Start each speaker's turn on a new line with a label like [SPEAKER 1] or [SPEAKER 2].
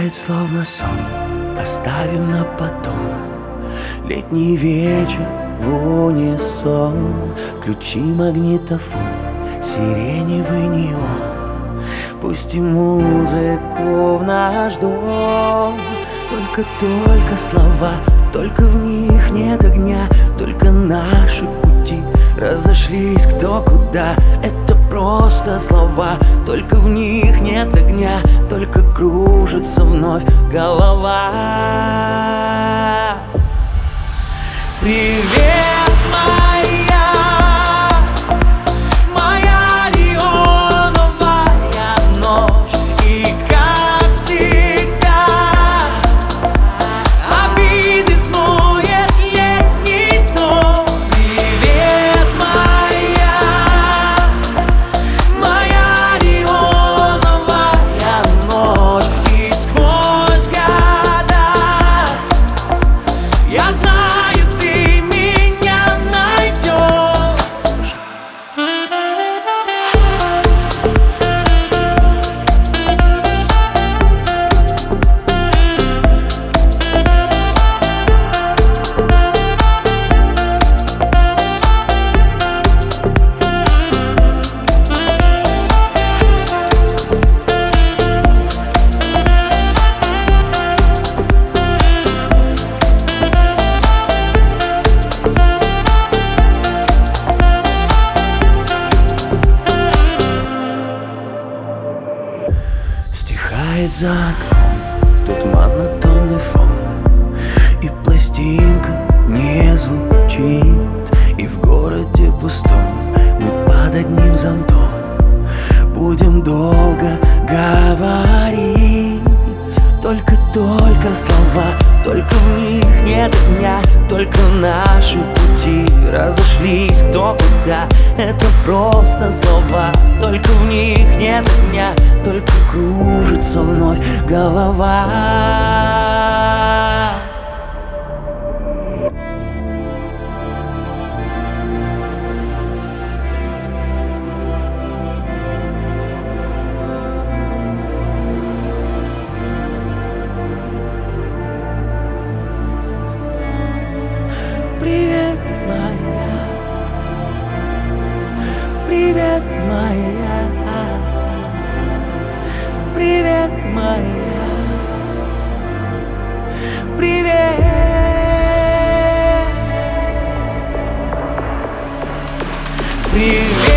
[SPEAKER 1] Стихает словно сон, оставим на потом. Летний вечер в унисон. Включи магнитофон, сиреневый неон. Пусти музыку в наш дом. Только слова, только в них нет огня. Только наши пути разошлись кто куда. Это просто слова, только в них нет огня. Только кружится вновь голова. Привет, моя неоновая ночь. И как всегда обиды смоет летний дом. Привет, моя неоновая ночь. И сквозь года я знаю, стихает за окном, тут монотонный фон. И пластинка не звучит, и в городе пустом мы под одним зонтом будем долго говорить. Только слова, только в них нет дня. Только наши пути разошлись кто куда. Это просто слова, только в них нет дня. Только кружится вновь голова. Привет, моя, привет, моя, привет, моя, привет, привет.